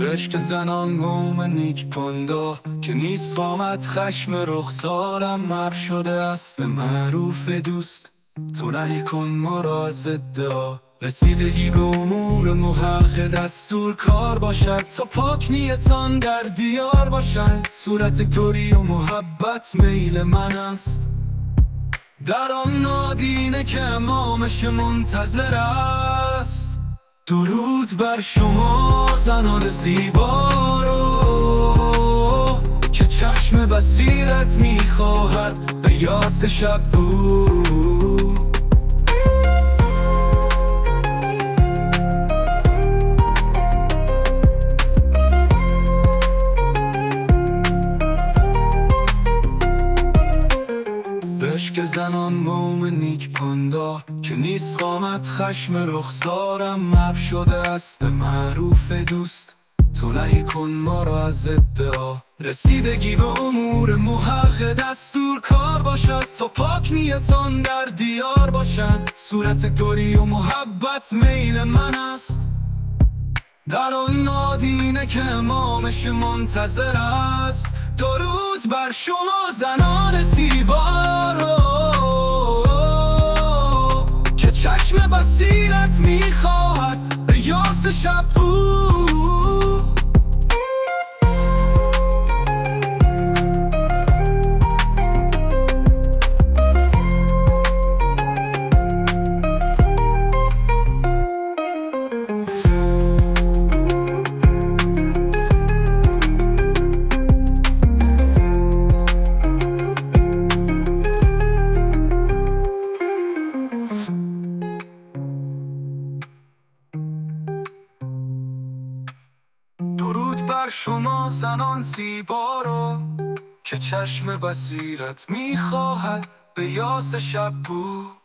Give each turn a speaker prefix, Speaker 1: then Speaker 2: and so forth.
Speaker 1: عشق زنان مومنیک پندا که نیست قامت خشم رخسارم مر شده است به معروف دوست. تو نهی کن ما را ضد رسیدگی به امور محقق دستور کار باشد تا پاک نیتان در دیار باشد. صورت کری و محبت میل من است، در آن نادینه که امامش منتظر است. درود بر شما زنان زیبا رو که چشم بصیرت میخواهد به یاس شب بود. عشق زنان مومنیک پندا که نیست قامت خشم رخسارم مر شده است به معروف دوست. تو نهی کن ما را از ادعا رسیدگی به امور محقق دستور کار باشد تا پاک نیتان در دیار باشد. صورت کری و محبت میل من است، در آن نادینه که امامش منتظر است. درود بر شما زنان زیبا رو که چشم بصیرت میخواهد به یاس شب بود. درود بر شما زنان زیبا رو که چشم بصیرت میخواهد به یاس شب بود.